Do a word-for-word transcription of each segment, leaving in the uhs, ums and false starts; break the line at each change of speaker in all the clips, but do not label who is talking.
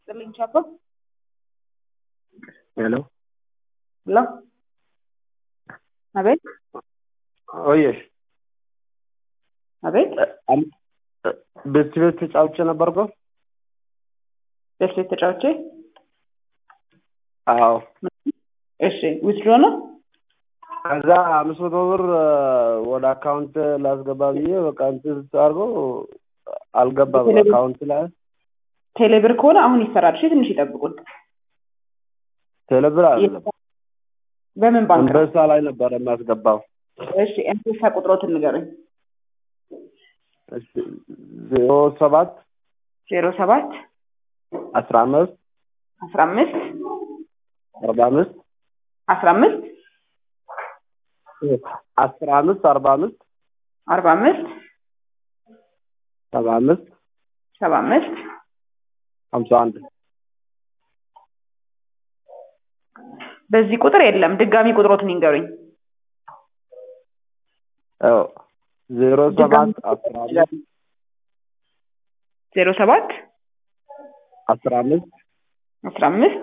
ይስጥልኝ ቻፓ።
ሄሎ
ሄሎ አቤት
ኦየሽ
አቤት
ቤት ቤት ተጫውቼ ነበርኩ።
ቤት ቤት ተጫውቼ
አዎ
እሺ ዊዝድሮ ነው።
ከዛ አምስት መቶ ብር ወደ አካውንት ላስገባ ብዬ በቃ እንትን አድርገው አልገባም አካውንት ላይ።
ቴሌብር ከሆነ አሁን ይሰራል። እሺ ትንሽ ይጠብቁን።
ቴሌብር አይደለም
በምን ባንክ ነው?
አንበሳ ላይ ነበር የማስገባው።
እሺ ኤምፒኤስ ቁጥሮትን ንገረኝ።
እሺ ዜሮ ሰባት
ዜሮ ሰባት
አስራ አምስት
አስራ አምስት
አርባ አምስት
አስራ አምስት
አስራ አምስት አርባ አምስት
አርባ አምስት
ሰባ አምስት
ሰባ አምስት
ሀምሳ አንድ
በዚህ ቁጥር የለም። ድጋሚ ቁጥሮትን ይንገሩኝ።
አዎ ዜሮ ሰባት አስራ አምስት
ዜሮ ሰባት
አስራ አምስት
አስራ አምስት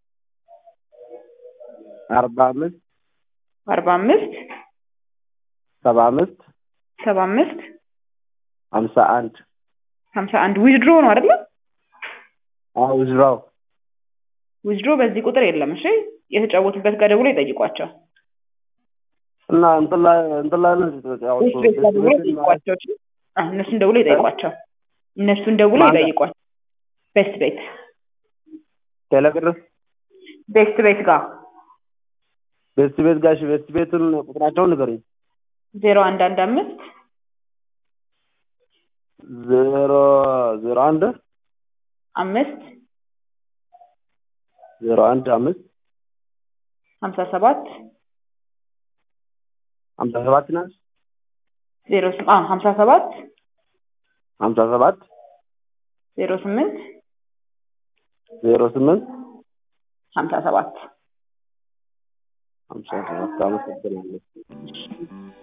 አርባ አምስት
አርባ አምስት
ሰባ አምስት
ሰባ አምስት
ሀምሳ አንድ
ሀምሳ አንድ ዊዝድሮ ነው አይደል?
አዎ ዊዝድሮ
ዊዝድሮ በዚህ ቁጥር የለም። እሺ የተጫወቱበት ጋር ደውሎ ይጠይቋቸው
እና እንትን ላይ እንትን ላይ ነው
ይጠይቋቸው። እነሱን ደውሎ ይጠይቋቸው። እነሱን ደውሎ ይጠይቋቸው። ቤስት ቤት
ቴሌብር
ቤስት ቤት ጋር
ቤስት ቤት ጋር እሺ ቤስት ቤቱን ቁጥራቸውን ንገሩኝ።
ዜሮ አንድ አንድ አምስት
ዜሮ ዜሮ አንድ
አምስት
ዜሮ አንድ አምስት
ሀምሳ ሰባት
ሀምሳ ሰባት ነው
ዜሮ አ ሀምሳ ሰባት
ሀምሳ ሰባት
ዜሮ ስምንት
ዜሮ ስምንት
ሀምሳ ሰባት
ሀምሳ ሰባት አመሰግናለሁ።